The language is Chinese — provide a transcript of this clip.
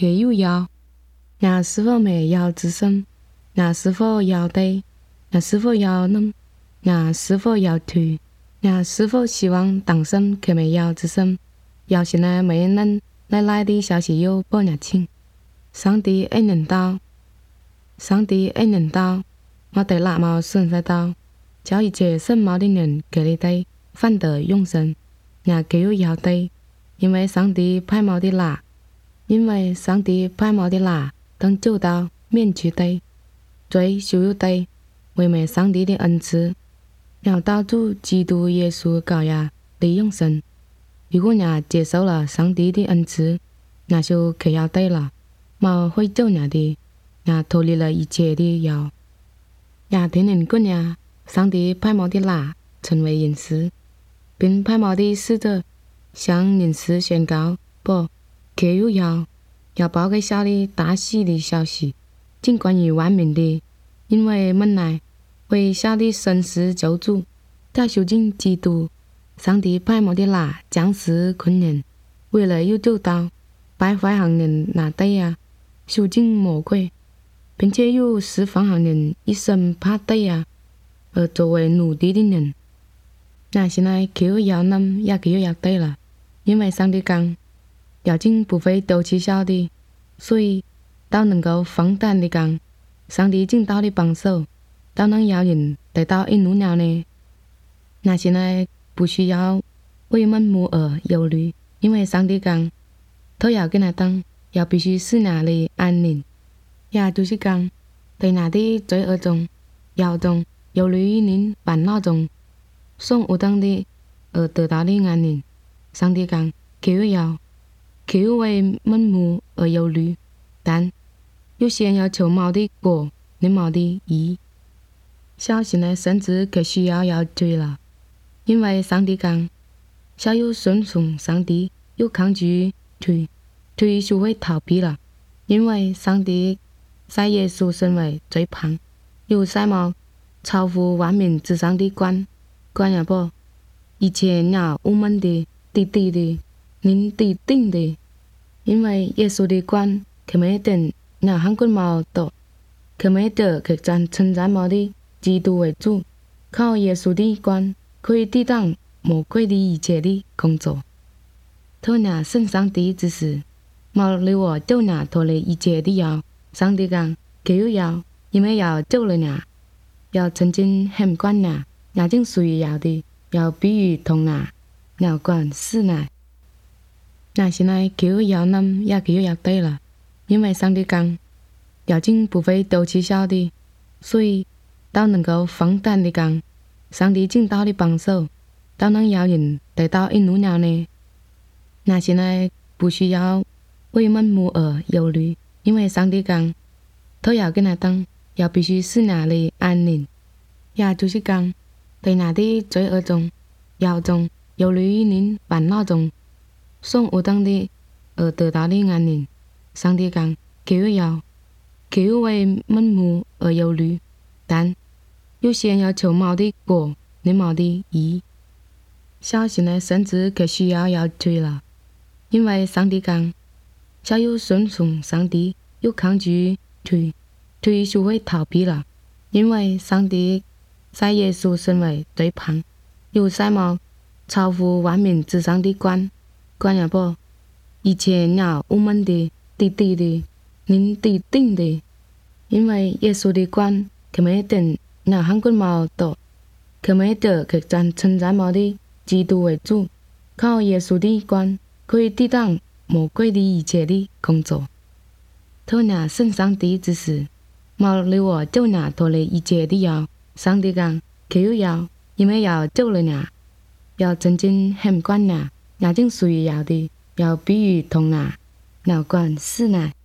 可有要，那是否没要自身，那是否要对，那是否要能，那是否要退，那是否希望当身可没要自身，要现在没能来的消息有不热情，上帝恩人道，上帝恩人道，我对那么顺在道，叫一切圣毛的人给你对，反得永生，那可有要对，因为上帝派毛的那。因为上帝派毛的那等走到免去对，罪就有对，为美上帝的恩赐，要到主基督耶稣羔羊的永生。如果你接受了上帝的恩赐，那就可要对了，冇会走你的，你脱离了一切的要。也听人讲呀，上帝派毛的那成为隐士，并派毛的使者向隐士宣告不。可有要报给小的大喜的消息，尽关于万民的，因为门来为小的神是救主，在修进基督，上帝派毛的那将士困人，为了有走到败坏行人那对呀，修进魔鬼，并且有释放行人一生怕对呀，而作为奴隶的人，那现在可有要能也可有要对了，因为上帝讲。要紧不会丢弃小的，所以都能够放胆的讲，上帝尽到的帮手，都能要人得到一路了呢。那现在不需要为门目而忧虑，因为上帝讲，他要给他当，要必须使那里安宁，也就是讲，在那的罪恶中、摇中、忧虑于您烦恼中，送有当的而得到的安宁。上帝讲，可有为门目而忧虑，但有些要求毛的果，你毛的义。小心的甚至可需要追了，因为上帝讲，小有顺从上帝，有抗拒退就会逃避了，因为上帝在耶稣身为最旁，有什么超乎万民之上的管也不，一切鸟无门的、地的、您地定的。因为耶稣的管，可没等那韩国毛多，可没得可赞称赞毛的基督为主，靠耶稣的管可以抵挡魔鬼的一切的工作。他那圣上帝之事，毛离我就那脱离一切的要，上帝讲可有要，因为要救了那，要曾经很管那，也正属于要的，要比喻同那，要管事那。那现在可有要能也可有要对了，因为上帝讲，要紧不会丢弃小的，所以都能够放胆的讲，上帝尽到的帮手，都能要人得到一路了呢。那现在不需要为门目而忧虑，因为上帝讲，他要给他当，要必须使那里安宁，也就是讲，在那的罪恶中、摇中、忧虑于您烦恼中。送有当的而得到的安宁，上帝讲，可有为门目而忧虑，但有些要求毛的果，你毛的义。小心的甚至可需要追了，因为上帝讲，小有顺从上帝，有抗拒退就会逃避了，因为上帝在耶稣身为最旁，有什么超乎万民之上的管也不，一切鸟无门的、地的、您地定的，因为耶稣的管，可没等那韩国毛多，可没得可赞称赞毛的基督为主，靠耶稣的管可以抵挡魔鬼的一切的工作。他那圣上帝之事，毛离我就那脱离一切的要，上帝讲可有要，因为要救了那，要真正很管那。也正属于要的，要比喻同那，要管事呢。